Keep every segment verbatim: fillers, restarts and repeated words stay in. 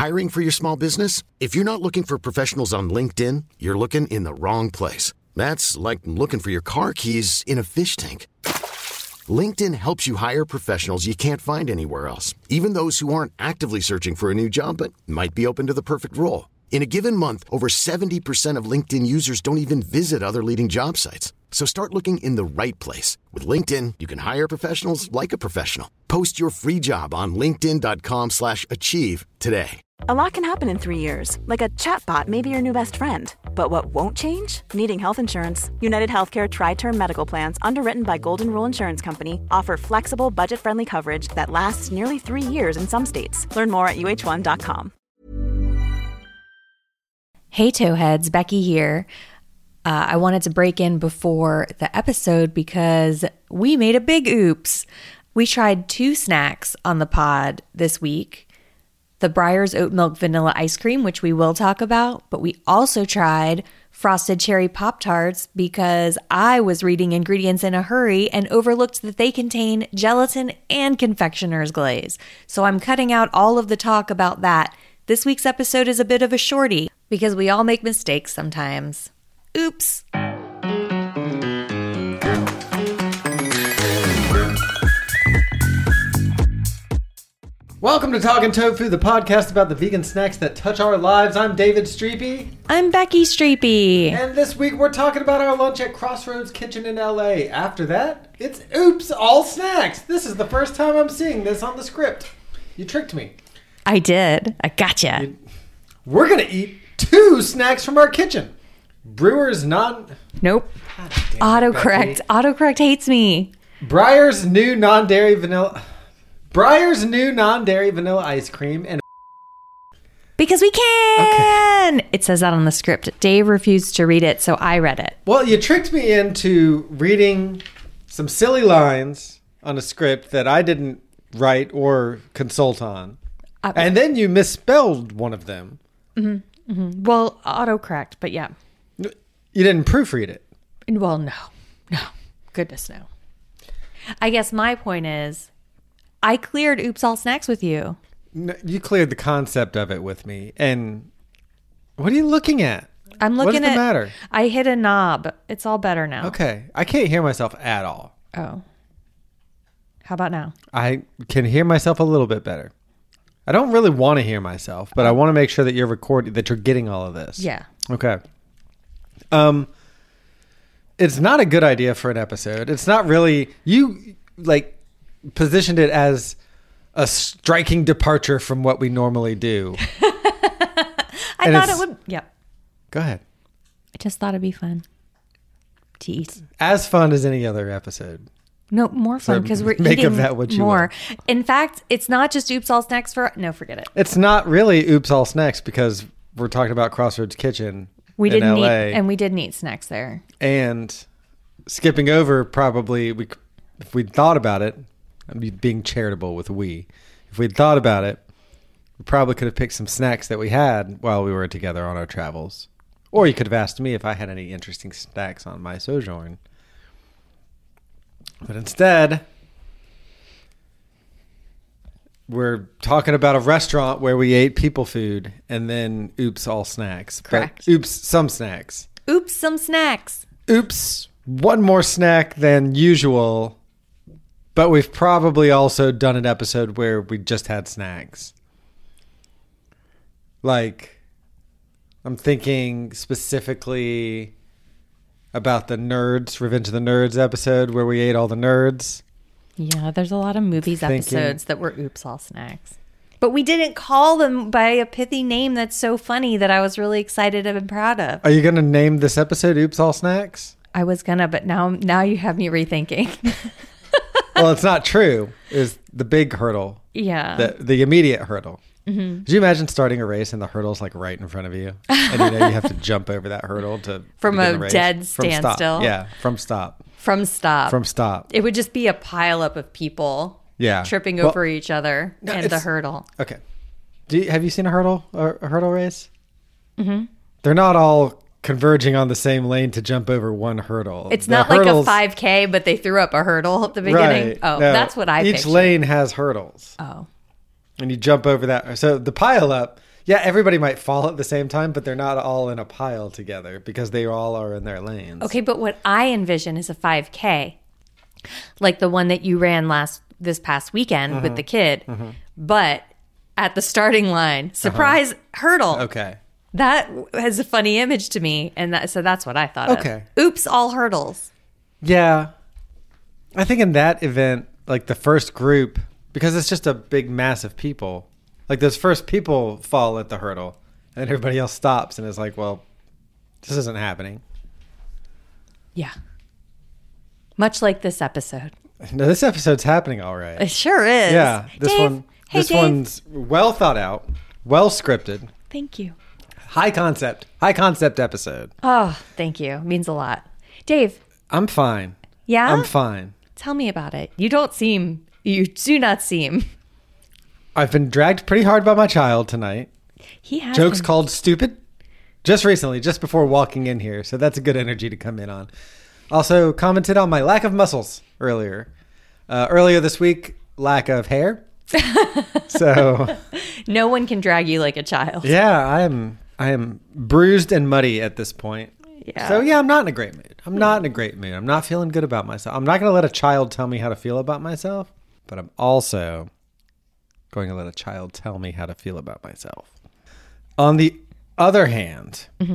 Hiring for your small business? If you're not looking for professionals on LinkedIn, you're looking in the wrong place. That's like looking for your car keys in a fish tank. LinkedIn helps you hire professionals you can't find anywhere else, even those who aren't actively searching for a new job but might be open to the perfect role. In a given month, over seventy percent of LinkedIn users don't even visit other leading job sites. So start looking in the right place. With LinkedIn, you can hire professionals like a professional. Post your free job on linkedin.com slash achieve today. A lot can happen in three years, like a chatbot may be your new best friend. But what won't change? Needing health insurance. United Healthcare Tri-Term Medical Plans, underwritten by Golden Rule Insurance Company, offer flexible, budget-friendly coverage that lasts nearly three years in some states. Learn more at U H one dot com. Hey, Towheads, Becky here. Uh, I wanted to break in before the episode because we made a big oops. We tried two snacks on the pod this week. The Breyers Oat Milk Vanilla Ice Cream, which we will talk about, but we also tried Frosted Cherry Pop-Tarts because I was reading ingredients in a hurry and overlooked that they contain gelatin and confectioner's glaze. So I'm cutting out all of the talk about that. This week's episode is a bit of a shorty because we all make mistakes sometimes. Oops. Welcome to Talkin' Tofu, the podcast about the vegan snacks that touch our lives. I'm David Streepy. I'm Becky Streepy. And this week we're talking about our lunch at Crossroads Kitchen in L A. After that, it's Oops All Snacks. This is the first time I'm seeing this on the script. You tricked me. I did. I gotcha. You, we're going to eat two snacks from our kitchen. Brewers non... Nope. Autocorrect. Autocorrect. Autocorrect hates me. Breyers new non-dairy vanilla... Breyers new non-dairy vanilla ice cream and... Because we can! Okay. It says that on the script. Dave refused to read it, so I read it. Well, you tricked me into reading some silly lines on a script that I didn't write or consult on. Uh, and then you misspelled one of them. Mm-hmm, mm-hmm. Well, autocorrect, but yeah. You didn't proofread it. Well, no. No. Goodness, no. I guess my point is, I cleared Oops All Snacks with you. No, you cleared the concept of it with me. And what are you looking at? I'm looking at... What does it matter? I hit a knob. It's all better now. Okay. I can't hear myself at all. Oh. How about now? I can hear myself a little bit better. I don't really want to hear myself, but I want to make sure that you're recording, that you're getting all of this. Yeah. Okay. Um, it's not a good idea for an episode. It's not really... You, like... positioned it as a striking departure from what we normally do. I and thought it would... Yep. Go ahead. I just thought it'd be fun to eat. As fun as any other episode. No, more fun because so we're make eating of that what you more. will. In fact, it's not just Oops All Snacks for... No, forget it. It's not really Oops All Snacks because we're talking about Crossroads Kitchen we in didn't L A. Eat, and we didn't eat snacks there. And skipping over probably, we, if we'd thought about it, I'm being charitable with we. If we'd thought about it, we probably could have picked some snacks that we had while we were together on our travels. Or you could have asked me if I had any interesting snacks on my sojourn. But instead, we're talking about a restaurant where we ate people food and then oops all snacks. Correct. But oops some snacks. Oops some snacks. Oops one more snack than usual. But we've probably also done an episode where we just had snacks. Like, I'm thinking specifically about the Nerds, Revenge of the Nerds episode where we ate all the nerds. Yeah, there's a lot of movies Thinking, episodes that were Oops All Snacks. But we didn't call them by a pithy name that's so funny that I was really excited and proud of. Are you going to name this episode Oops All Snacks? I was going to, but now now you have me rethinking. Well, it's not true. It's the big hurdle. Yeah. The the immediate hurdle. Mm-hmm. Did you imagine starting a race and the hurdle's like right in front of you? And you know you have to jump over that hurdle to From begin a the race. dead From standstill? stop. Yeah, from stop. From stop. From stop. It would just be a pileup of people Yeah. tripping Well, over each other no, and the it's- hurdle. Okay. Do you, have you seen a hurdle or a hurdle race? Mm-hmm. They're not all converging on the same lane to jump over one hurdle. It's The not hurdles- like a five K, but they threw up a hurdle at the beginning. Right. Oh, No, that's what I Each pictured. lane has hurdles. Oh. And you jump over that. So the pile up, Yeah, everybody might fall at the same time, but they're not all in a pile together because they all are in their lanes. Okay, but what I envision is a five K, like the one that you ran last this past weekend Mm-hmm. with the kid, mm-hmm. but at the starting line, surprise uh-huh. hurdle. Okay. That has a funny image to me, and that, so that's what I thought okay. of. Oops, all hurdles. Yeah. I think in that event, like the first group, because it's just a big mass of people, like those first people fall at the hurdle, and everybody else stops and is like, well, this isn't happening. Yeah. Much like this episode. No, this episode's happening all right. It sure is. Yeah. This Dave, one hey, this Dave. one's well thought out, well scripted. Thank you. High concept. High concept episode. Oh, thank you. It means a lot. Dave. I'm fine. Yeah? I'm fine. Tell me about it. You don't seem, you do not seem. I've been dragged pretty hard by my child tonight. He has Jokes been. called stupid. Just recently, just before walking in here. So that's a good energy to come in on. Also commented on my lack of muscles earlier. Uh, earlier this week, lack of hair. So no one can drag you like a child. yeah, I am I am bruised and muddy at this point. Yeah. So yeah, I'm not in a great mood. I'm not in a great mood. I'm not feeling good about myself. I'm not going to let a child tell me how to feel about myself, but I'm also going to let a child tell me how to feel about myself. On the other hand, mm-hmm.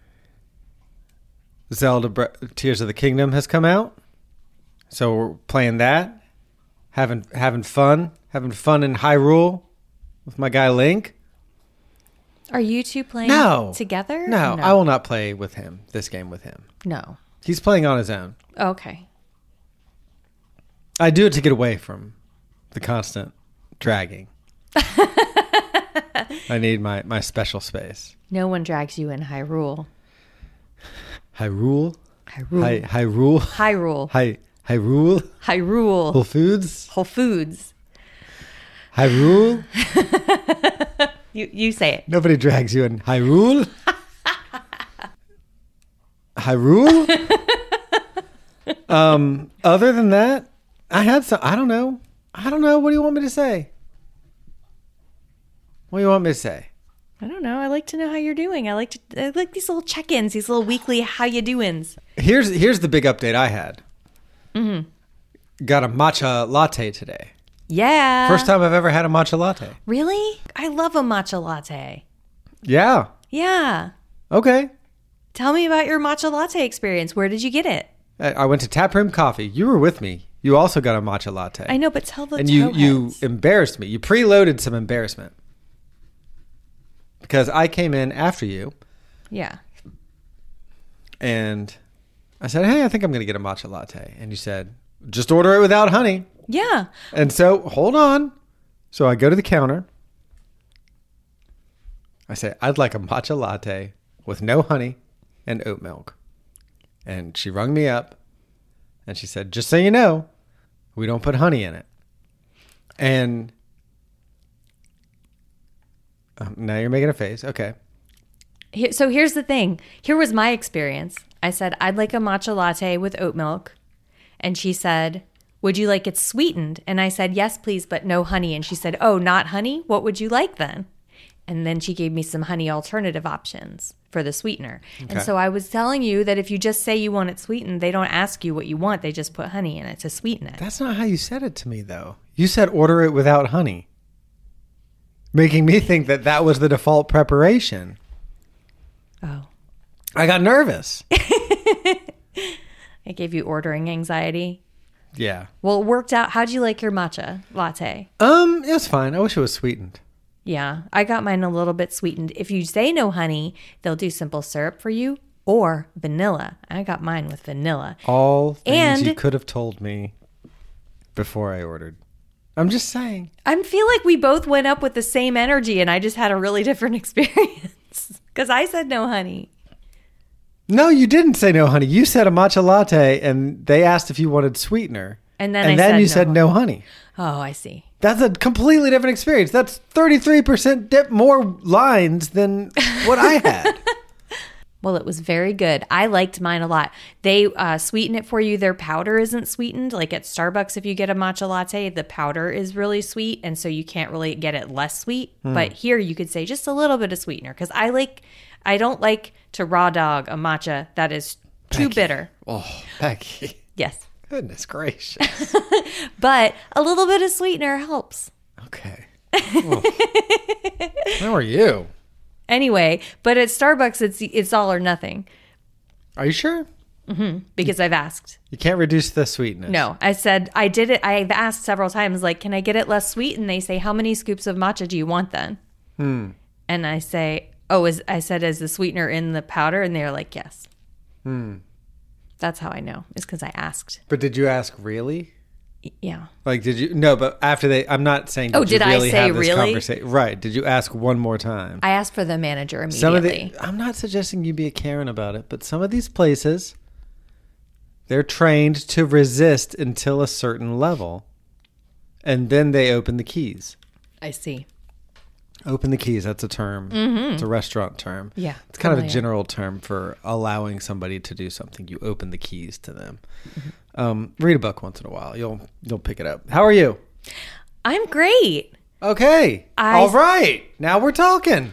Zelda Bre- Tears of the Kingdom has come out. So we're playing that, having having fun, having fun in Hyrule with my guy Link. Are you two playing no. together? No, no, I will not play with him, this game with him. No. He's playing on his own. Okay. I do it to get away from the constant dragging. I need my, my special space. No one drags you in Hyrule. Hyrule? Hyrule. Hy- Hyrule? Hyrule. Hy- Hyrule? Hyrule. Whole Foods? Whole Foods. Hyrule? You you say it. Nobody drags you in Hyrule? Hyrule? um, other than that, I had some, I don't know. I don't know. What do you want me to say? What do you want me to say? I don't know. I like to know how you're doing. I like to I like these little check-ins, these little weekly how you doings. Here's here's the big update I had. Mm-hmm. Got a matcha latte today. Yeah. First time I've ever had a matcha latte. Really? I love a matcha latte. Yeah. Yeah. Okay. Tell me about your matcha latte experience. Where did you get it? I I went to Taproom Coffee. You were with me. You also got a matcha latte. I know, but tell the And you, you towheads. embarrassed me. You preloaded some embarrassment. Because I came in after you. Yeah. And I said, hey, I think I'm going to get a matcha latte. And you said, just order it without honey. Yeah. And so, hold on. So I go to the counter. I say, I'd like a matcha latte with no honey and oat milk. And she rung me up. And she said, just so you know, we don't put honey in it. And um, now you're making a face. Okay. Here, so here's the thing. Here was my experience. I said, I'd like a matcha latte with oat milk. And she said, would you like it sweetened? And I said, yes, please, but no honey. And she said, oh, not honey? What would you like then? And then she gave me some honey alternative options for the sweetener. Okay. And so I was telling you that if you just say you want it sweetened, they don't ask you what you want. They just put honey in it to sweeten it. That's not how you said it to me, though. You said order it without honey, making me think that that was the default preparation. Oh. I got nervous. I gave you ordering anxiety. Yeah. Well, it worked out. How'd you like your matcha latte? Um, it was fine. I wish it was sweetened. Yeah, I got mine a little bit sweetened. If you say no honey, they'll do simple syrup for you or vanilla. I got mine with vanilla. All things And- you could have told me before I ordered. I'm just saying. I feel like we both went up with the same energy and I just had a really different experience because I said no honey. No, you didn't say no honey. You said a matcha latte, and they asked if you wanted sweetener. And then and I then said you no said no honey. Oh, I see. That's a completely different experience. That's thirty-three percent dip more lines than what I had. Well, it was very good. I liked mine a lot. They uh, sweeten it for you. Their powder isn't sweetened. Like at Starbucks, if you get a matcha latte, the powder is really sweet, and so you can't really get it less sweet. Mm. But here you could say just a little bit of sweetener, because I like, I don't like to raw dog a matcha that is too Becky. bitter. Oh, Becky. Yes. Goodness gracious. But a little bit of sweetener helps. Okay. Oh. How are you? Anyway, but at Starbucks, it's it's all or nothing. Are you sure? Mm-hmm, because I've asked. You can't reduce the sweetness. No, I said I did it. I've asked several times, like, can I get it less sweet? And they say, how many scoops of matcha do you want then? Hmm. And I say, oh, is I said, is the sweetener in the powder? And they're like, yes. Hmm. That's how I know. It's because I asked. But did you ask really? Yeah. Like, did you? No, but after they, I'm not saying. Did Oh, did you I really say have this really? conversa- Right. Did you ask one more time? I asked for the manager immediately. Some of the, I'm not suggesting you be a Karen about it, but some of these places, they're trained to resist until a certain level, and then they open the keys. I see. Open the keys. That's a term. Mm-hmm. It's a restaurant term. Yeah. It's kind of a familiar. general term for allowing somebody to do something. You open the keys to them. Mm-hmm. Um, read a book once in a while. You'll you'll pick it up. How are you? I'm great. Okay. I- All right. Now we're talking.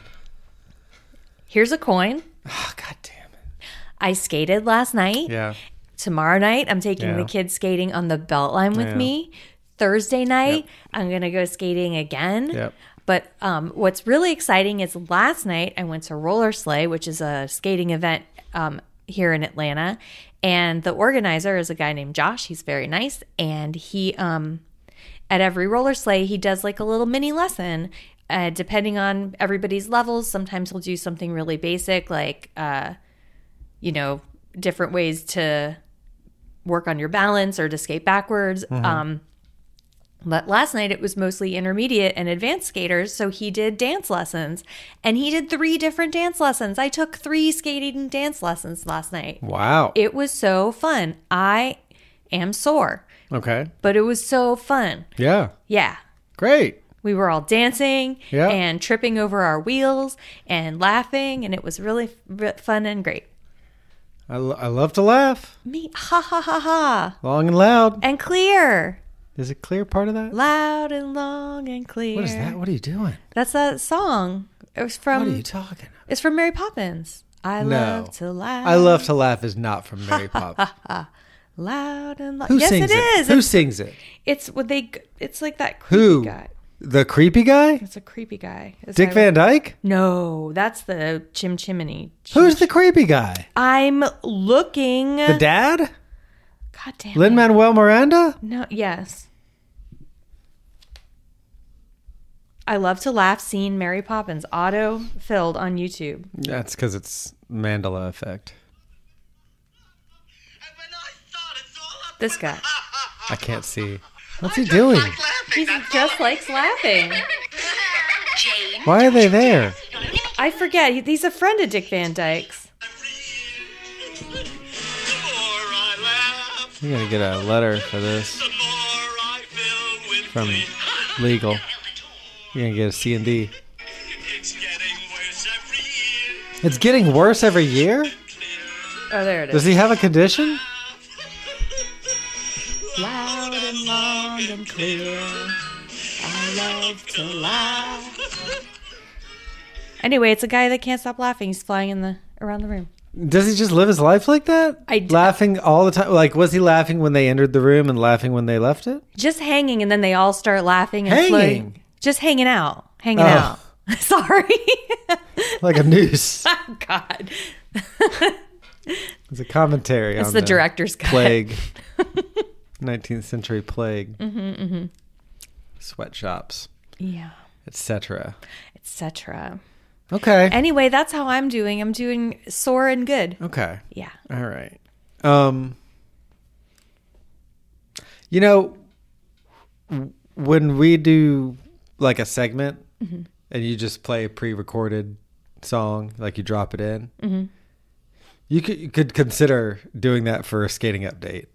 Here's a coin. Oh, God damn it. I skated last night. Yeah. Tomorrow night, I'm taking Yeah. the kids skating on the Beltline with Yeah. me. Thursday night, Yep. I'm going to go skating again. Yep. But um, what's really exciting is last night I went to Roller Sleigh, which is a skating event um, here in Atlanta. And the organizer is a guy named Josh. He's very nice. And he, um, at every roller sleigh, he does like a little mini lesson. Uh, depending on everybody's levels, sometimes he'll do something really basic, like, uh, you know, different ways to work on your balance or to skate backwards. Mm-hmm. Um, but last night it was mostly intermediate and advanced skaters, so he did dance lessons. And he did three different dance lessons. I took three skating dance lessons last night. Wow. It was so fun. I am sore, Okay. but it was so fun. Yeah. Yeah. Great. We were all dancing Yeah. and tripping over our wheels and laughing, and it was really f- fun and great. I, lo- I love to laugh. Me, ha ha ha ha. Long and loud. And clear. Is it clear part of that? Loud and long and clear. What is that? What are you doing? That's that song. It was from. What are you talking about? It's from Mary Poppins. I No. love to laugh. I love to laugh is not from Mary Poppins. Loud and long. Who yes, sings it it? is. Who it's, sings it? it's what they. It's like that creepy Who? guy. The creepy guy? It's a creepy guy. It's Dick guy- Van Dyke? No, that's the Chim Chimney. Who's the creepy guy? I'm looking. The dad? God damn. it. Lin-Manuel Miranda? No. Yes. I love to laugh. Seeing Mary Poppins auto filled on YouTube. That's because it's Mandela effect. This guy. I can't see. What's he doing? He just likes laughing. Why are they there? I forget. He- He's a friend of Dick Van Dyke's. You're going to get a letter for this from legal. You're going to get a C and D. It's getting worse every year? Oh, there it Does is. he have a condition? Loud and long and clear. I love to laugh. Anyway, it's a guy that can't stop laughing. He's flying in the around the room. Does he just live his life like that? I d- laughing all the time. Like, was he laughing when they entered the room and laughing when they left it? Just hanging, and then they all start laughing and Hanging? floating. Just hanging out. Hanging Oh. out. Sorry. Like a noose. Oh, God. It's a commentary It's on the director's cut. plague. nineteenth century plague. Mm-hmm, mm-hmm. Sweatshops, Yeah. et cetera. et cetera. Okay. Anyway, that's how I'm doing. I'm doing sore and good. Okay. Yeah. All right. Um, you know, w- when we do like a segment Mm-hmm. and you just play a pre-recorded song, like you drop it in, Mm-hmm. you could you could consider doing that for a skating update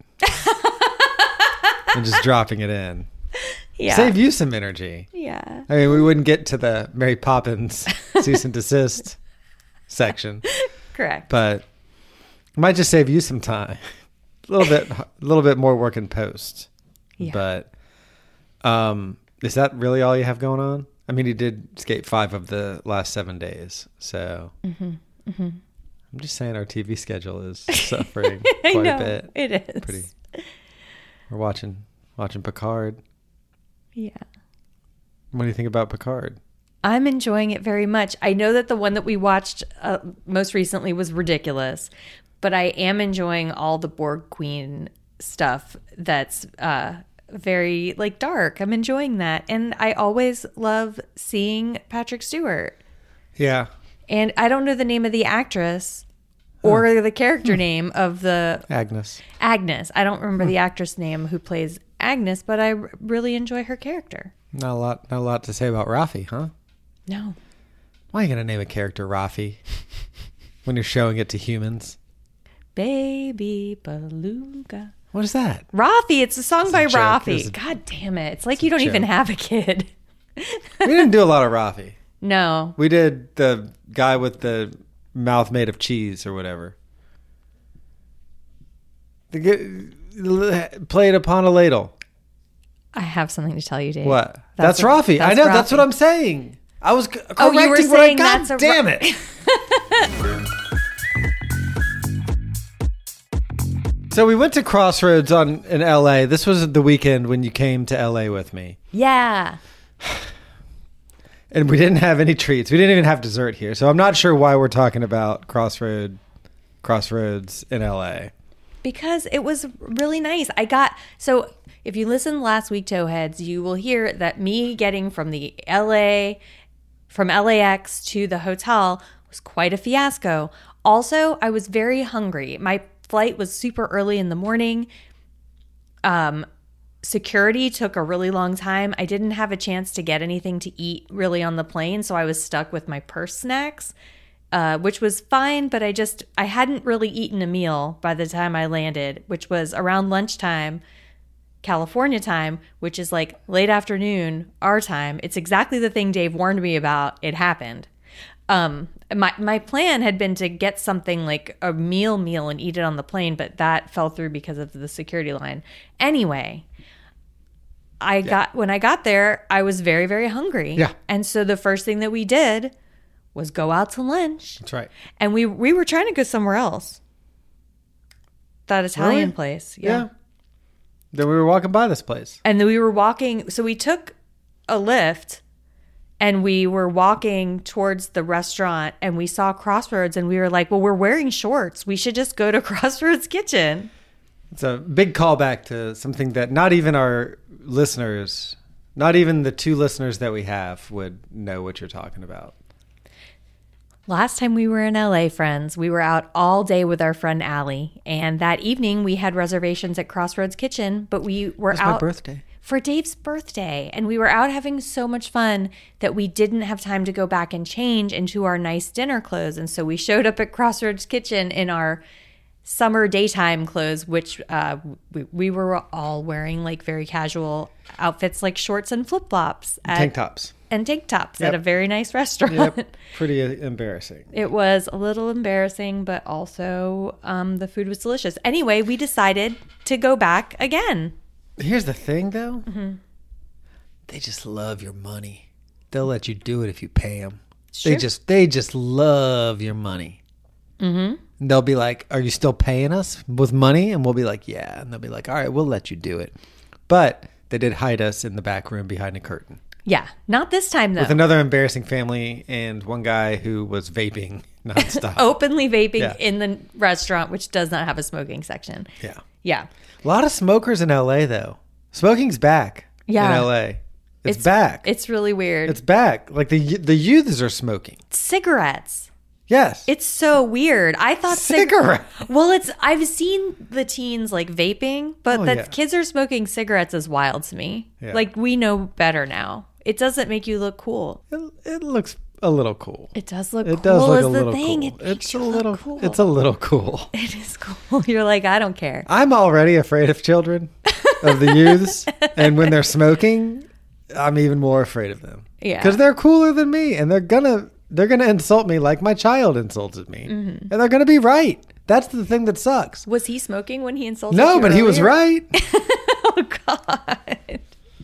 and just dropping it in. Yeah. Save you some energy. Yeah. I mean, we wouldn't get to the Mary Poppins cease and desist section. Correct. But it might just save you some time. A little bit, a little bit more work in post. Yeah. But um, is that really all you have going on? I mean, you did skate five of the last seven days, so Mm-hmm. Mm-hmm. I'm just saying our T V schedule is suffering I quite know, a bit. it is. Pretty. We're watching watching Picard. Yeah. What do you think about Picard? I'm enjoying it very much. I know that the one that we watched uh, most recently was ridiculous, but I am enjoying all the Borg Queen stuff that's uh, very like dark. I'm enjoying that. And I always love seeing Patrick Stewart. Yeah. And I don't know the name of the actress or Huh. the character name of the Agnes. Agnes. I don't remember the actress name who plays Agnes, but I r- really enjoy her character. Not a lot. Not a lot to say about Rafi, huh? No. Why are you gonna name a character Rafi when you're showing it to humans? Baby Beluga. What is that? Rafi. It's a song It's by a joke. It was Rafi. a- God damn it. It's like It's you a don't even joke. have a kid. We didn't do a lot of Rafi. No. We did the guy with the mouth made of cheese or whatever. The g- played upon a ladle. I have something to tell you, Dave. What? That's, That's Rafi. that's I know. That's Rafi. what I'm saying. I was c- Oh, you were correcting what I saying got. that's a Damn Ra- it. So we went to Crossroads on in L A. This was the weekend when you came to L A with me. Yeah. And we didn't have any treats. We didn't even have dessert here. So I'm not sure why we're talking about Crossroad, Crossroads in L A. Because it was really nice. I got, so if you listened last week, Towheads, you will hear that me getting from the L A, from L A X to the hotel was quite a fiasco. Also, I was very hungry. My flight was super early in the morning. Um, security took a really long time. I didn't have a chance to get anything to eat really on the plane, so I was stuck with my purse snacks, uh, which was fine, but I just, I hadn't really eaten a meal by the time I landed, which was around lunchtime, California time, which is like late afternoon, our time. It's exactly the thing Dave warned me about. It happened. Um, my my plan had been to get something like a meal meal and eat it on the plane, but that fell through because of the security line. Anyway, I Yeah. got when I got there, I was very, very hungry. Yeah. And so the first thing that we did was go out to lunch. That's right. And we we were trying to go somewhere else. That Italian Really? place. Yeah. Then we were walking by this place. And then we were walking, so we took a lift and we were walking towards the restaurant and we saw Crossroads and we were like, well, we're wearing shorts. We should just go to Crossroads Kitchen. It's a big callback to something that not even our listeners, not even the two listeners that we have would know what you're talking about. Last time we were in L A, friends, we were out all day with our friend Allie. And that evening we had reservations at Crossroads Kitchen, but we were It's out my birthday. for Dave's birthday. And we were out having so much fun that we didn't have time to go back and change into our nice dinner clothes. And so we showed up at Crossroads Kitchen in our summer daytime clothes, which uh, we, we were all wearing like very casual outfits like shorts and flip-flops. at- Tank tops. And tank tops Yep. at a very nice restaurant. Yep. Pretty uh, embarrassing. It was a little embarrassing, but also um, the food was delicious. Anyway, we decided to go back again. Here's the thing, though. Mm-hmm. They just love your money. They'll let you do it if you pay them. Sure. They just they just love your money. Mm-hmm. And they'll be like, "Are you still paying us with money?" And we'll be like, "Yeah." And they'll be like, "All right, we'll let you do it." But they did hide us in the back room behind a curtain Yeah, not this time though. with another embarrassing family and one guy who was vaping nonstop. Openly vaping Yeah. in the restaurant, which does not have a smoking section. Yeah. Yeah. A lot of smokers in L A, though. Smoking's back Yeah. in L A. It's, back. It's really weird. It's back. Like the the youths are smoking. cigarettes. Yes. It's so weird. I thought cig- Cigarette. Well, it's I've seen the teens like vaping, but Oh, that yeah. kids are smoking cigarettes is wild to me. Yeah. Like we know better now. It doesn't make you look cool. It, it looks a little cool. It does look It cool. does look is a the little thing. cool. It makes It's you a look little cool. It's a little cool. It is cool. You're like, I don't care. I'm already afraid of children, of the youths, and when they're smoking, I'm even more afraid of them. Yeah. Because they're cooler than me, and they're gonna they're going to insult me like my child insulted me. Mm-hmm. And they're going to be right. That's the thing that sucks. Was he smoking when he insulted No, you but he was earlier? right. Oh, God.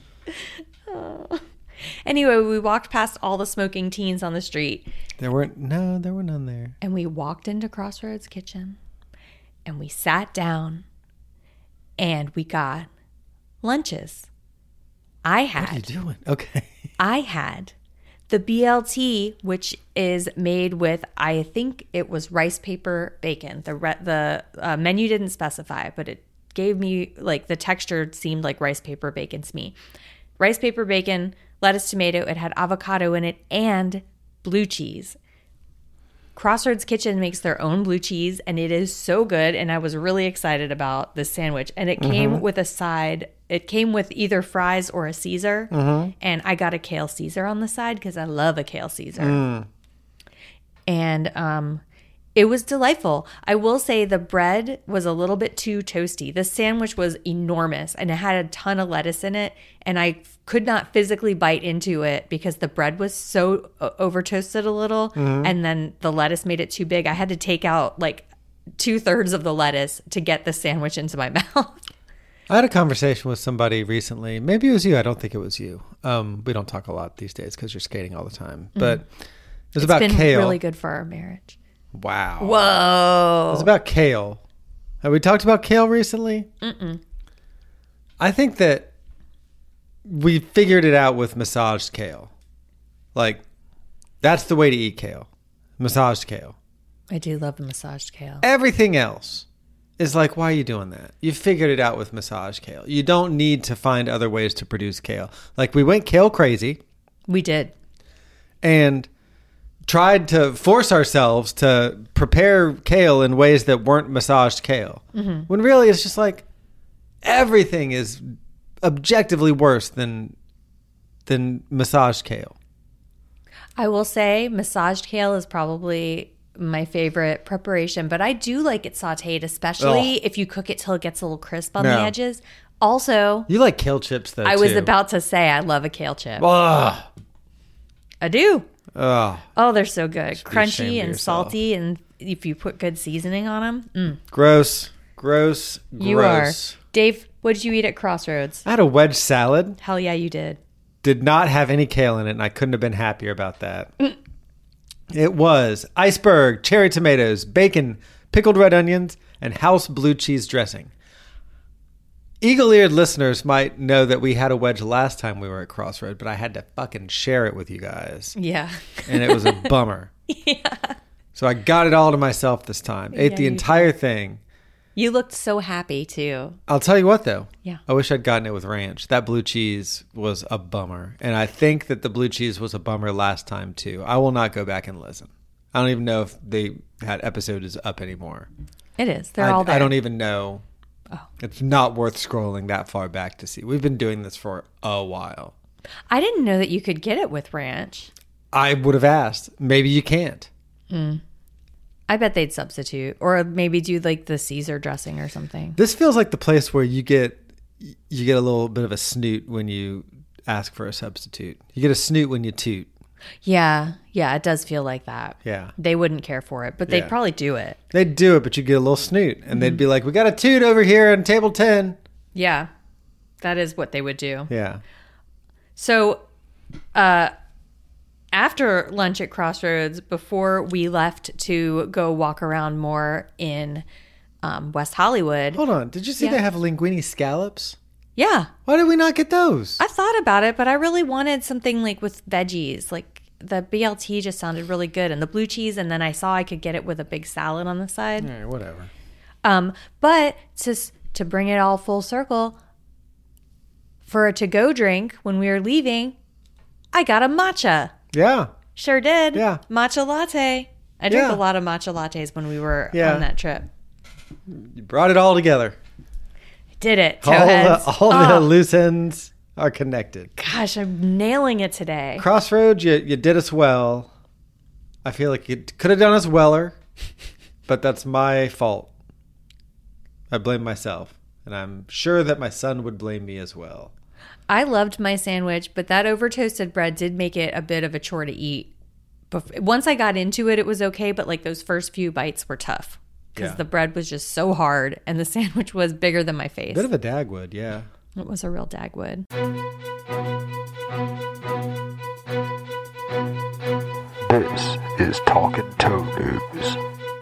Oh. Anyway, we walked past all the smoking teens on the street. There weren't, no, there were none there. And we walked into Crossroads Kitchen. And we sat down. And we got lunches. I had. What are you doing? Okay. I had the B L T, which is made with, I think it was rice paper bacon. The re- the uh, menu didn't specify, but it gave me, like, the texture seemed like rice paper bacon to me. Rice paper bacon, lettuce, tomato. It had avocado in it and blue cheese. Crossroads Kitchen makes their own blue cheese, and it is so good. And I was really excited about this sandwich. And it came Mm-hmm. with a side. It came with either fries or a Caesar. Mm-hmm. And I got a kale Caesar on the side because I love a kale Caesar. Mm. And um, it was delightful. I will say the bread was a little bit too toasty. The sandwich was enormous, and it had a ton of lettuce in it. And I could not physically bite into it because the bread was so over toasted a little. Mm-hmm. And then the lettuce made it too big. I had to take out like two thirds of the lettuce to get the sandwich into my mouth. I had a conversation with somebody recently. Maybe it was you. I don't think it was you. Um, we don't talk a lot these days because you're skating all the time. But it was It's about been kale. really good for our marriage. Wow. Whoa. It was about kale. Have we talked about kale recently? Mm-mm. I think that we figured it out with massaged kale. Like, that's the way to eat kale. Massaged kale. I do love the massaged kale. Everything else is like, why are you doing that? You figured it out with massaged kale. You don't need to find other ways to produce kale. Like, we went kale crazy We did. and tried to force ourselves to prepare kale in ways that weren't massaged kale. Mm-hmm. When really it's just like everything is objectively worse than than massaged kale. I will say massaged kale is probably my favorite preparation, but I do like it sauteed, especially Ugh. if you cook it till it gets a little crisp on No. the edges. Also, You like kale chips though, I was too. about to say I love a kale chip. Ugh. I do. Ugh. Oh, they're so good. be ashamed Crunchy of and yourself. salty, and if you put good seasoning on them, mm. Gross. Gross. You gross. are. Dave, what did you eat at Crossroads? I had a wedge salad. Hell yeah, you did. Did not have any kale in it, and I couldn't have been happier about that. It was iceberg, cherry tomatoes, bacon, pickled red onions, and house blue cheese dressing. Eagle-eared listeners might know that we had a wedge last time we were at Crossroad, but I had to fucking share it with you guys. Yeah. And it was a bummer. Yeah. So I got it all to myself this time. Ate Yeah, the you entire thing. You looked so happy too. I'll tell you what, though. Yeah. I wish I'd gotten it with ranch. That blue cheese was a bummer. And I think that the blue cheese was a bummer last time, too. I will not go back and listen. I don't even know if they that episode is up anymore. It is. They're I, all there. I don't even know. Oh. It's not worth scrolling that far back to see. We've been doing this for a while. I didn't know that you could get it with ranch. I would have asked. Maybe you can't. Mm. I bet they'd substitute, or maybe do like the Caesar dressing or something. This feels like the place where you get you get a little bit of a snoot when you ask for a substitute. You get a snoot when you toot. Yeah, yeah, it does feel like that. Yeah. They wouldn't care for it, but they'd Yeah. probably do it. They'd do it, but you get a little snoot. And Mm-hmm. they'd be like, we got a toot over here on table ten. Yeah, that is what they would do. Yeah. So, uh, after lunch at Crossroads, before we left to go walk around more in um, West Hollywood. Hold on. Did you see Yeah. they have linguine scallops? Yeah, Why did we not get those? I thought about it, but I really wanted something like with veggies. Like the B L T just sounded really good, and the blue cheese, and then I saw I could get it with a big salad on the side. All right, whatever. Um, but to to bring it all full circle, for a to-go drink when we were leaving, I got a matcha. Yeah. Sure did. Yeah. Matcha latte. I drank Yeah. a lot of matcha lattes when we were Yeah. on that trip. You brought it all together. Did it, All, the, towheads. all the Oh, loose ends are connected. gosh, I'm nailing it today. Crossroads, you, you did us well. I feel like you could have done us weller, but that's my fault. I blame myself, and I'm sure that my son would blame me as well. I loved my sandwich, but that over toasted bread did make it a bit of a chore to eat bef- once I got into it, it was okay. But like those first few bites were tough because Yeah. the bread was just so hard and the sandwich was bigger than my face. Bit of a Dagwood, yeah. It was a real Dagwood. This is Talking Toe News.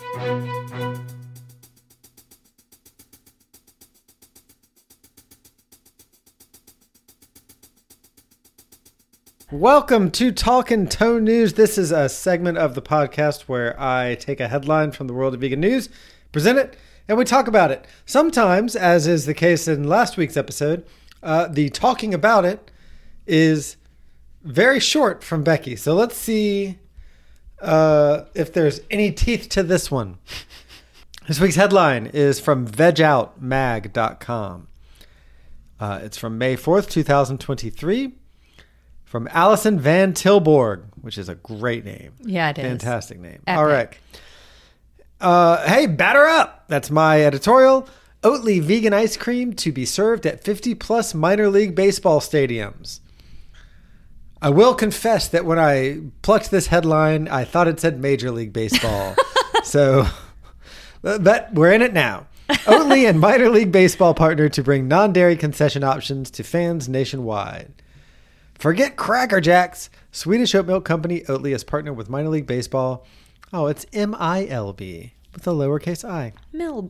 Welcome to Talkin' Toe News. This is a segment of the podcast where I take a headline from the world of vegan news, present it, and we talk about it. Sometimes, as is the case in last week's episode, uh, the talking about it is very short from Becky. So let's see uh, if there's any teeth to this one. This week's headline is from veg out mag dot com. Uh, it's from May fourth, twenty twenty-three. From Allison Van Tilborg, which is a great name. Yeah, it is. Fantastic name. Epic. All right. Uh, hey, batter up. That's my editorial. Oatly vegan ice cream to be served at fifty plus minor league baseball stadiums. I will confess that when I plucked this headline, I thought it said Major League Baseball. So, but we're in it now. Oatly and minor league baseball partner to bring non-dairy concession options to fans nationwide. Forget Cracker Jacks. Swedish oat milk company Oatly has partnered with minor league baseball. Oh, it's M I L B with a lowercase I. Milb.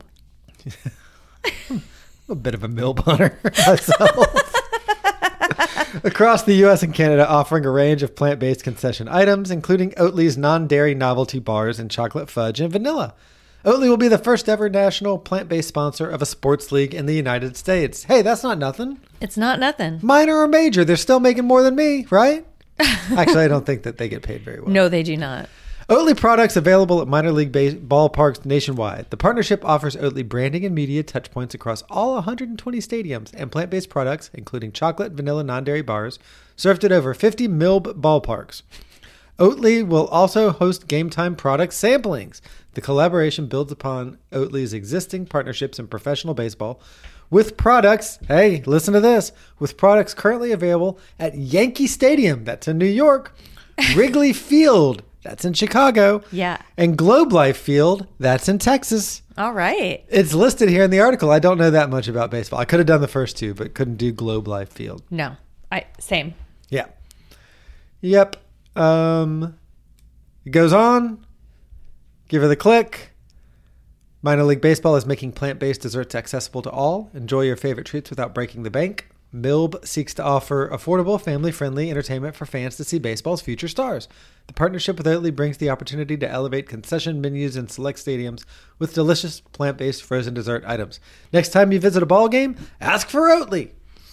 A bit of a mill punter myself. Across the U S and Canada, offering a range of plant-based concession items, including Oatly's non-dairy novelty bars and chocolate fudge and vanilla. Oatly will be the first ever national plant-based sponsor of a sports league in the United States. Hey, that's not nothing. It's not nothing. Minor or major, they're still making more than me, right? Actually, I don't think that they get paid very well. No, they do not. Oatly products available at minor league base- ballparks nationwide. The partnership offers Oatly branding and media touchpoints across all one hundred twenty stadiums, and plant-based products, including chocolate, vanilla, non-dairy bars, served at over fifty Milb ballparks. Oatly will also host game time product samplings. The collaboration builds upon Oatly's existing partnerships in professional baseball with products, hey, listen to this, with products currently available at Yankee Stadium, that's in New York, Wrigley Field, that's in Chicago, Yeah. and Globe Life Field, that's in Texas. All right. It's listed here in the article. I don't know that much about baseball. I could have done the first two, but couldn't do Globe Life Field. No. I same. Yeah. Yep. Um, it goes on. Give her the click. Minor League Baseball is making plant-based desserts accessible to all. Enjoy your favorite treats without breaking the bank. Milb seeks to offer affordable, family-friendly entertainment for fans to see baseball's future stars. The partnership with Oatly brings the opportunity to elevate concession menus in select stadiums with delicious plant-based frozen dessert items. Next time you visit a ball game, ask for Oatly.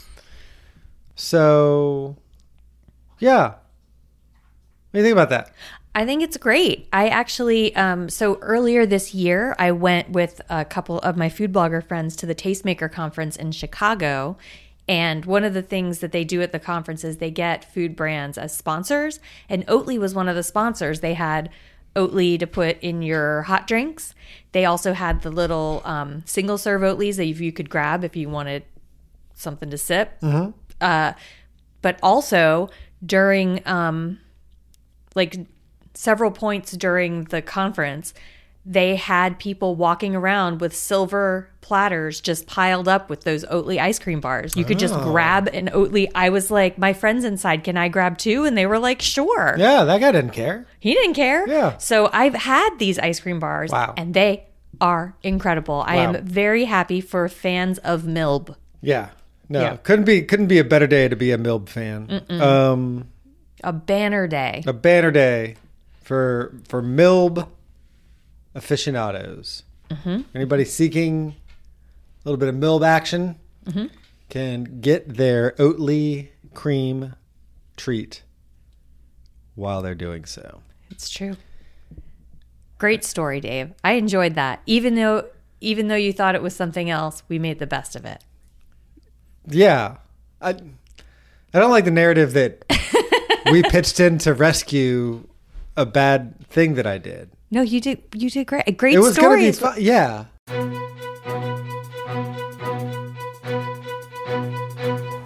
So, yeah. What do you think about that? I think it's great. I actually, um, so earlier this year, I went with a couple of my food blogger friends to the Tastemaker conference in Chicago. And one of the things that they do at the conference is they get food brands as sponsors. And Oatly was one of the sponsors. They had Oatly to put in your hot drinks. They also had the little um, single serve Oatlys that you could grab if you wanted something to sip. Mm-hmm. Uh, but also during, um, like, several points during the conference, they had people walking around with silver platters just piled up with those Oatly ice cream bars. You could just grab an Oatly. I was like, my friend's inside, can I grab two? And they were like, sure. Yeah, that guy didn't care. He didn't care. Yeah. So I've had these ice cream bars. Wow. And they are incredible. I Wow. am very happy for fans of Milb. Yeah. No, Yeah. couldn't be couldn't be a better day to be a Milb fan. Um, A banner day. a banner day for for Milb aficionados. Mm-hmm. Anybody seeking a little bit of Milb action mm-hmm. can get their Oatly cream treat while they're doing so. It's true. Great story, Dave. I enjoyed that. Even though even though you thought it was something else, we made the best of it. Yeah. I I don't like the narrative that we pitched in to rescue a bad thing that I did. No, you did you did great. A great It was story. going to be fun. Yeah.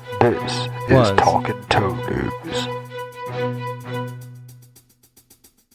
This Was. is Talking Toe News.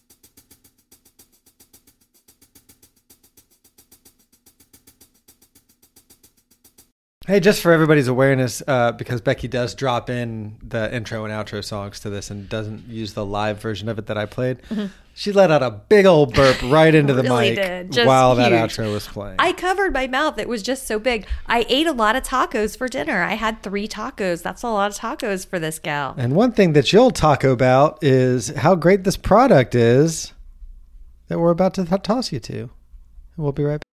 Hey, just for everybody's awareness, uh, because Becky does drop in the intro and outro songs to this and doesn't use the live version of it that I played, mm-hmm. she let out a big old burp right into the really mic did. Just while huge. that outro was playing. I covered my mouth. It was just so big. I ate a lot of tacos for dinner. I had three tacos. That's a lot of tacos for this gal. And one thing that you'll talk about is how great this product is that we're about to th- toss you to. And we'll be right back.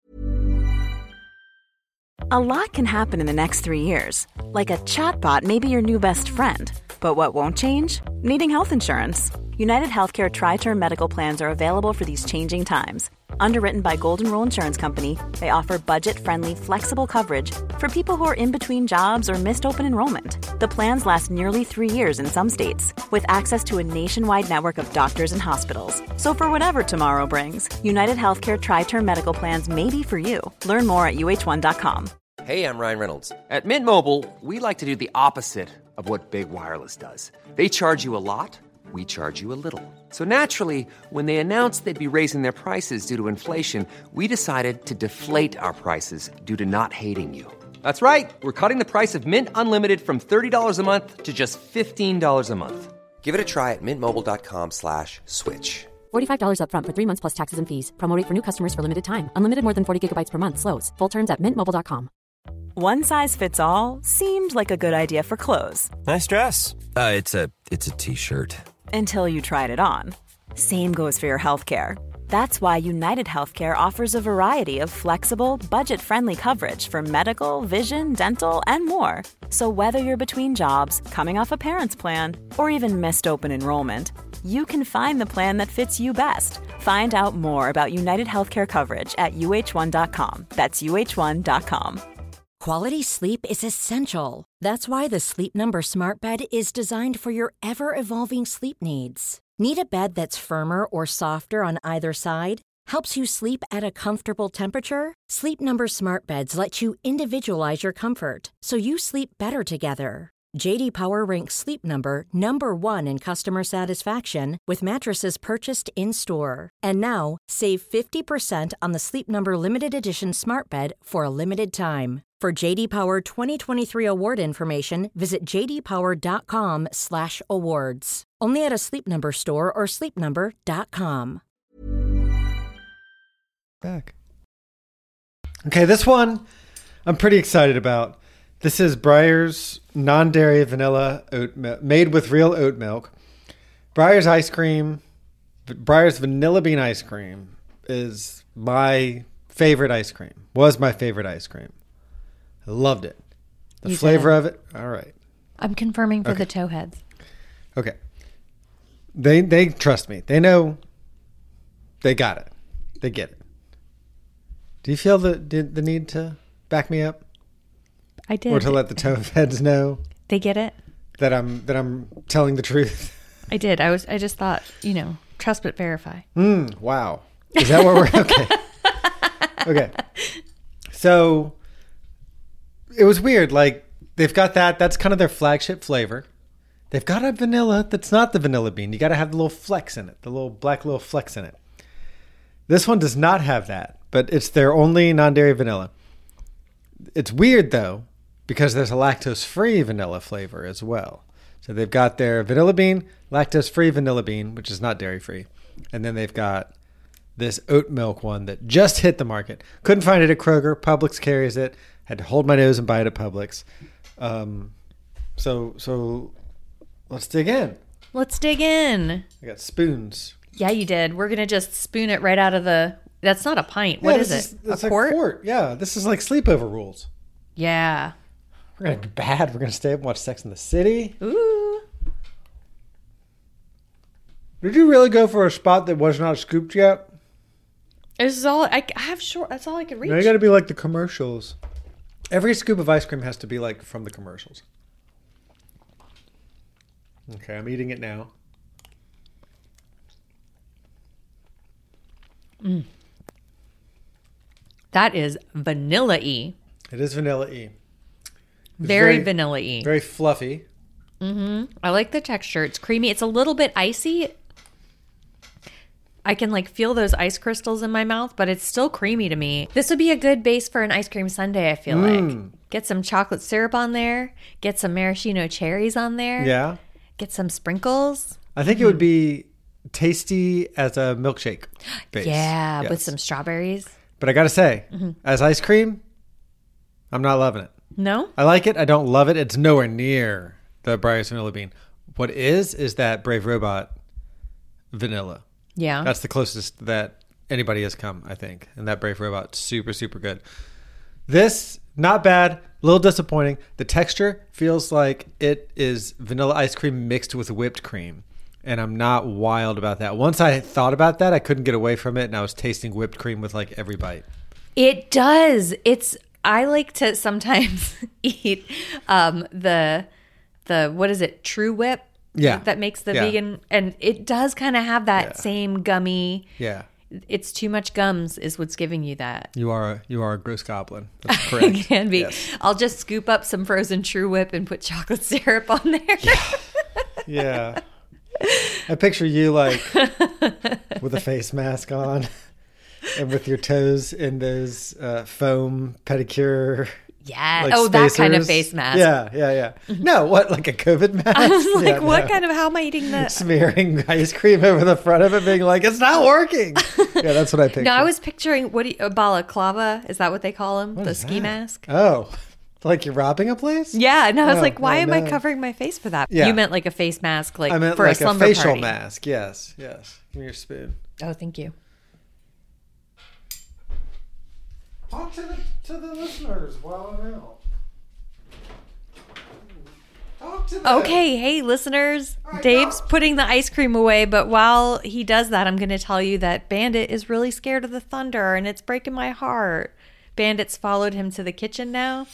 A lot can happen in the next three years. Like a chatbot may be your new best friend. But what won't change? Needing health insurance. United Healthcare Tri-Term Medical Plans are available for these changing times. Underwritten by Golden Rule Insurance Company, they offer budget-friendly, flexible coverage for people who are in between jobs or missed open enrollment. The plans last nearly three years in some states, with access to a nationwide network of doctors and hospitals. So for whatever tomorrow brings, United Healthcare Tri-Term Medical Plans may be for you. Learn more at U H one dot com. Hey, I'm Ryan Reynolds. At Mint Mobile, we like to do the opposite of what Big Wireless does. They charge you a lot. We charge you a little. So naturally, when they announced they'd be raising their prices due to inflation, we decided to deflate our prices due to not hating you. That's right. We're cutting the price of Mint Unlimited from thirty dollars a month to just fifteen dollars a month. Give it a try at mintmobile.com slash switch. forty-five dollars up front for three months plus taxes and fees. Promo rate for new customers for limited time. Unlimited more than forty gigabytes per month slows. Full terms at mint mobile dot com. One size fits all seemed like a good idea for clothes. Nice dress. Uh, it's a it's a t-shirt. Until you tried it on. Same goes for your healthcare. That's why United Healthcare offers a variety of flexible, budget-friendly coverage for medical, vision, dental, and more. So whether you're between jobs, coming off a parent's plan, or even missed open enrollment, you can find the plan that fits you best. Find out more about United Healthcare coverage at U H one dot com. That's U H one dot com. Quality sleep is essential. That's why the Sleep Number Smart Bed is designed for your ever-evolving sleep needs. Need a bed that's firmer or softer on either side? Helps you sleep at a comfortable temperature? Sleep Number Smart Beds let you individualize your comfort, so you sleep better together. J D Power ranks Sleep Number number one in customer satisfaction with mattresses purchased in-store. And now, save fifty percent on the Sleep Number Limited Edition Smart Bed for a limited time. For J D Power twenty twenty-three award information, visit j d power dot com slash awards. Only at a Sleep Number store or sleep number dot com. Back. Okay, this one I'm pretty excited about. This is Breyers non-dairy vanilla oat milk, made with real oat milk. Breyers ice cream, Breyers vanilla bean ice cream is my favorite ice cream. Was my favorite ice cream. I loved it. The You flavor did. of it. All right. I'm confirming for Okay. the towheads. Okay. They they trust me. They know. They got it. They get it. Do you feel the the, the need to back me up, I did. or to let the towheads know They get it? that I'm that I'm telling the truth? I did. I was. I just thought, you know, trust but verify. Mm, wow. Is that what we're okay? Okay. So it was weird. Like they've got that. That's kind of their flagship flavor. They've got a vanilla that's not the vanilla bean. You got to have the little flecks in it, the little black little flecks in it. This one does not have that, but it's their only non-dairy vanilla. It's weird though, because there's a lactose-free vanilla flavor as well. So they've got their vanilla bean, lactose-free vanilla bean, which is not dairy-free. And then they've got this oat milk one that just hit the market. Couldn't find it at Kroger. Publix carries it. Had to hold my nose and buy it at Publix. Um, so so let's dig in. Let's dig in. I got spoons. Yeah, you did. We're gonna just spoon it right out of the. That's not a pint. What Yeah, is this it? It's a quart? quart. Yeah, this is like sleepover rules. Yeah. We're gonna be bad. We're gonna stay up and watch Sex in the City. Ooh. Did you really go for a spot that was not scooped yet? This is all I, I have. Short. That's all I could reach. Now you got to be like the commercials. Every scoop of ice cream has to be like from the commercials. Okay, I'm eating it now. Mm. That is vanilla-y. It is vanilla-y. It's Very, vanilla-y. Very fluffy. Mm-hmm. I like the texture. It's creamy. It's a little bit icy. I can like feel those ice crystals in my mouth, but it's still creamy to me. This would be a good base for an ice cream sundae, I feel Mm. like. Get some chocolate syrup on there. Get some maraschino cherries on there. Yeah. Get some sprinkles. I think it would be tasty as a milkshake base. Yeah, Yes. with some strawberries. But I got to say, Mm-hmm. as ice cream, I'm not loving it. No? I like it. I don't love it. It's nowhere near the Breyers Vanilla Bean. What is, is that Brave Robot vanilla. Yeah. That's the closest that anybody has come, I think. And that Brave Robot, super, super good. This, not bad. A little disappointing. The texture feels like it is vanilla ice cream mixed with whipped cream. And I'm not wild about that. Once I thought about that, I couldn't get away from it. And I was tasting whipped cream with like every bite. It does. It's, I like to sometimes eat um, the, the, what is it, True Whip? Yeah. That makes the Yeah. vegan, and it does kind of have that Yeah. same gummy. Yeah. It's too much gums is what's giving you that. You are a, you are a gross goblin. That's correct. It can be. Yes. I'll just scoop up some frozen True Whip and put chocolate syrup on there. Yeah. I picture you like with a face mask on and with your toes in those uh, foam pedicure. Yeah. Like oh, that kind of spacers. face mask. Yeah, yeah, yeah. No, what, like a COVID mask? I was like, Yeah, what no. kind of, how am I eating that? Smearing ice cream over the front of it, being like, it's not working. Yeah, that's what I picture. No, I was picturing, what do you, a balaclava? Is that what they call them? What The is ski that? mask? Oh, like you're robbing a place? Yeah. And I was Oh, like, why oh, am I no. covering my face for that? Yeah. You meant like a face mask, like I meant for like a slumber facial party. mask. Yes, yes. Give me your spoon. Oh, thank you. Talk to the, to the listeners while I'm out. Talk to them. Okay, hey listeners, Dave's putting the ice cream away, but while he does that, I'm going to tell you that Bandit is really scared of the thunder and it's breaking my heart. Bandit's followed him to the kitchen now.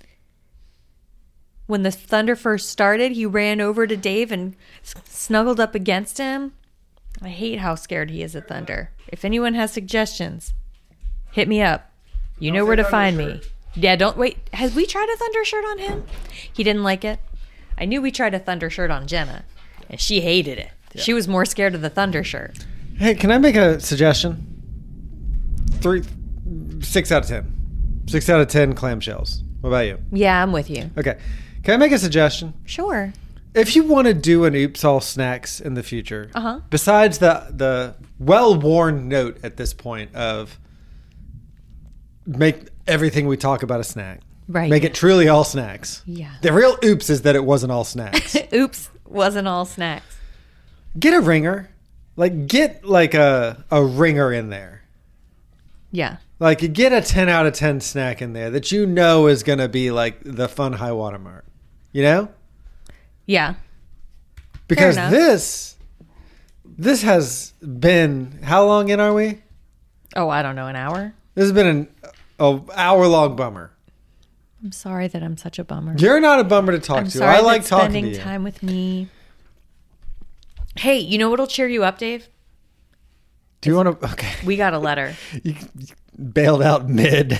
When the thunder first started, he ran over to Dave and s- snuggled up against him. I hate how scared he is of thunder. If anyone has suggestions, hit me up. You know where to find me. Yeah, don't wait. Has we tried a thunder shirt on him? He didn't like it. I knew we tried a thunder shirt on Jenna, and she hated it. She was more scared of the thunder shirt. Hey, can I make a suggestion? Three, six out of ten. Six out of ten clamshells. What about you? Yeah, I'm with you. Okay. Can I make a suggestion? Sure. If you want to do an Oops All Snacks in the future, Uh-huh. besides the the well-worn note at this point of make everything we talk about a snack. Right. Make it truly all snacks. Yeah. The real oops is that it wasn't all snacks. Oops, wasn't all snacks. Get a ringer. Like, get like a, a ringer in there. Yeah. Like, you get a ten out of ten snack in there that you know is going to be like the fun high water mark. You know? Yeah. Because enough. this, this has been, how long in are we? Oh, I don't know, an hour? This has been an a hour long bummer. I'm sorry that I'm such a bummer. You're not a bummer to talk I'm to. sorry I that like talking spending to you. time with me. Hey, you know what'll cheer you up, Dave? Do you want to? Okay. We got a letter. You bailed out mid.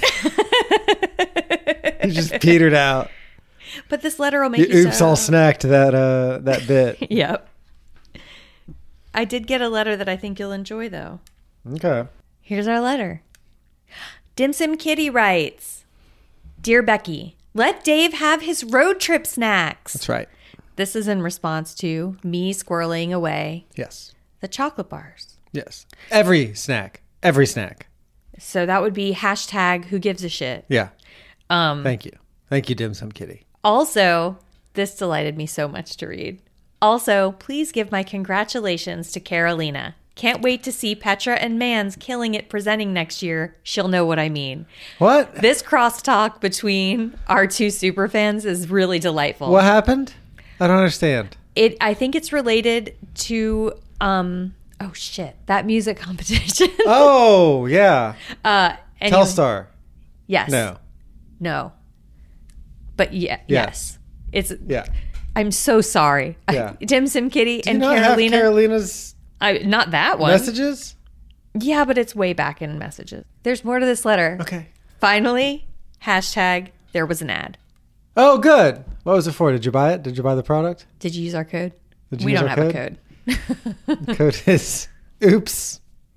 You just petered out. But this letter will You make you, oops so... all snacked that uh that bit. Yep. I did get a letter that I think you'll enjoy, though. Okay. Here's our letter. Dim Sim Kitty writes, Dear Becky, let Dave have his road trip snacks. That's right. This is in response to me squirreling away Yes. the chocolate bars. Yes. Every snack. Every snack. So that would be hashtag who gives a shit. Yeah. Um, Thank you. Thank you, Dim Sum Kitty. Also, this delighted me so much to read. Also, please give my congratulations to Carolina. Can't wait to see Petra and Mans killing it presenting next year. She'll know what I mean. What? This crosstalk between our two super fans is really delightful. What happened? I don't understand. It I think it's related to um oh shit, that music competition. Oh, yeah. uh and Telstar. Yes. No. No. But yeah, Yes. yes. It's Yeah. I'm so sorry. Yeah. I, Dim Sim Kitty Do you and not Carolina. have Carolina's I not that one. messages? Yeah, but it's way back in messages. There's more to this letter. Okay. Finally, hashtag there was an ad. Oh, good. What was it for? Did you buy it? Did you buy the product? Did you use our code? Did you we use don't our have code? a code. The code is oops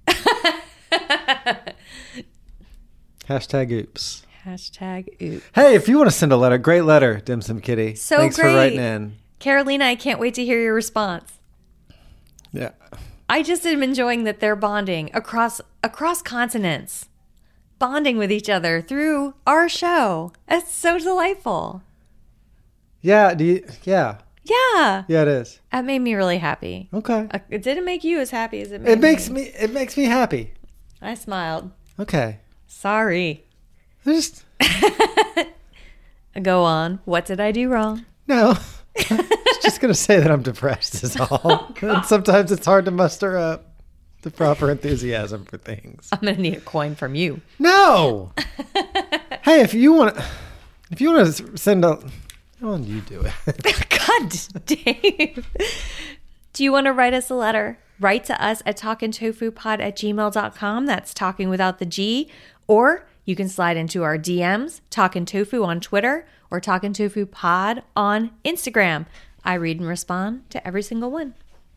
Hashtag oops. Hashtag oops. Hey, if you want to send a letter, great letter, Dim Sum Kitty. So Thanks great. for writing in. Carolina, I can't wait to hear your response. Yeah. I just am enjoying that they're bonding across across continents, bonding with each other through our show. It's so delightful. Yeah. Do you? Yeah. Yeah. Yeah, it is. That made me really happy. Okay. Uh, It didn't make you as happy as it made It makes me. me. It makes me happy. I smiled. Okay. Sorry. I just Go on. What did I do wrong? no. I was just gonna say that I'm depressed is all. And sometimes it's hard to muster up the proper enthusiasm for things. I'm going to need a coin from you. No. Hey, if you want, if you want to send a, come on, you do it. God, Dave. Do you want to write us a letter? Write to us at talkingtofupod at gmail dot com. That's talking without the G. Or you can slide into our D Ms, Talkin' Tofu on Twitter or Talkin' Tofu Pod on Instagram. I read and respond to every single one.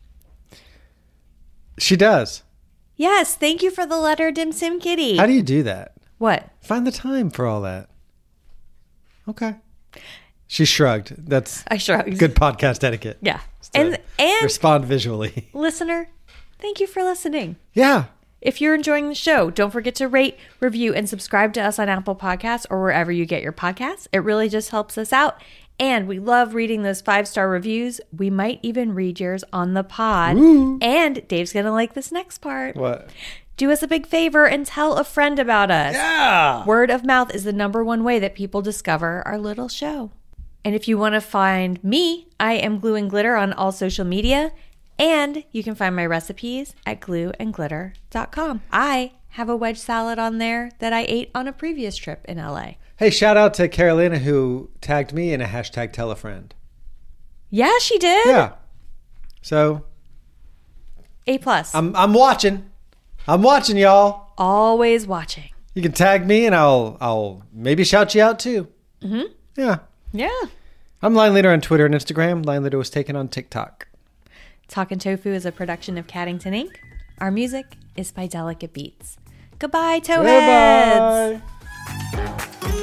She does. Yes, thank you for the letter, Dim Sim Kitty. How do you do that? What? Find the time for all that. Okay. She shrugged. That's I shrugged. good podcast etiquette. Yeah. Just to And and respond visually. listener, thank you for listening. Yeah. If you're enjoying the show, don't forget to rate, review, and subscribe to us on Apple Podcasts or wherever you get your podcasts. It really just helps us out. And we love reading those five-star reviews. We might even read yours on the pod. Ooh. And Dave's going to like this next part. What? Do us a big favor and tell a friend about us. Yeah. Word of mouth is the number one way that people discover our little show. And if you want to find me, I am Glue and Glitter on all social media. And you can find my recipes at glue and glitter dot com. I have a wedge salad on there that I ate on a previous trip in L A. Hey, shout out to Carolina who tagged me in a hashtag tell a friend. Yeah, she did. Yeah. So A plus. I'm I'm watching. I'm watching, y'all. Always watching. You can tag me and I'll I'll maybe shout you out too. Mm-hmm. Yeah. Yeah. I'm Line Leader on Twitter and Instagram. Line Leader was taken on TikTok. Talkin' Tofu is a production of Caddington Incorporated. Our music is by Delicate Beats. Goodbye, Towheads. Goodbye.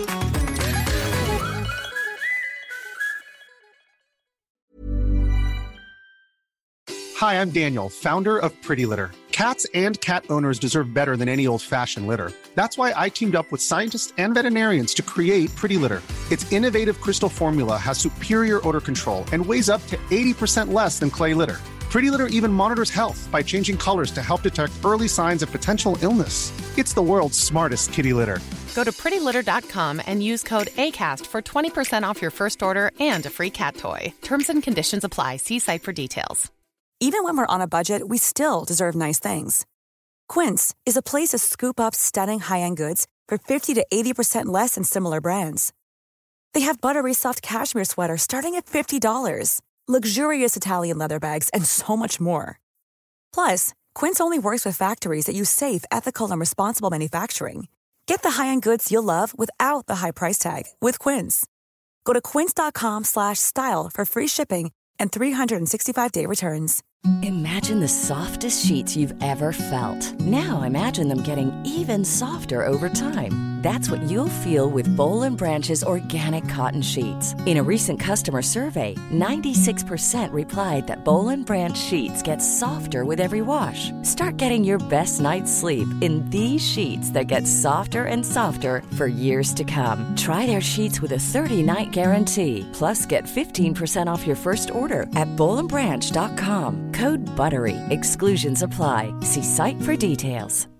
Hi, I'm Daniel, founder of Pretty Litter. Cats and cat owners deserve better than any old-fashioned litter. That's why I teamed up with scientists and veterinarians to create Pretty Litter. Its innovative crystal formula has superior odor control and weighs up to eighty percent less than clay litter. Pretty Litter even monitors health by changing colors to help detect early signs of potential illness. It's the world's smartest kitty litter. Go to pretty litter dot com and use code ACAST for twenty percent off your first order and a free cat toy. Terms and conditions apply. See site for details. Even when we're on a budget, we still deserve nice things. Quince is a place to scoop up stunning high-end goods for fifty to eighty percent less than similar brands. They have buttery soft cashmere sweaters starting at fifty dollars, luxurious Italian leather bags, and so much more. Plus, Quince only works with factories that use safe, ethical, and responsible manufacturing. Get the high-end goods you'll love without the high price tag with Quince. Go to quince dot com slash style for free shipping and three sixty-five day returns. Imagine the softest sheets you've ever felt. Now imagine them getting even softer over time. That's what you'll feel with Boll and Branch's organic cotton sheets. In a recent customer survey, ninety-six percent replied that Boll and Branch sheets get softer with every wash. Start getting your best night's sleep in these sheets that get softer and softer for years to come. Try their sheets with a thirty-night guarantee. Plus, get fifteen percent off your first order at boll and branch dot com. Code BUTTERY. Exclusions apply. See site for details.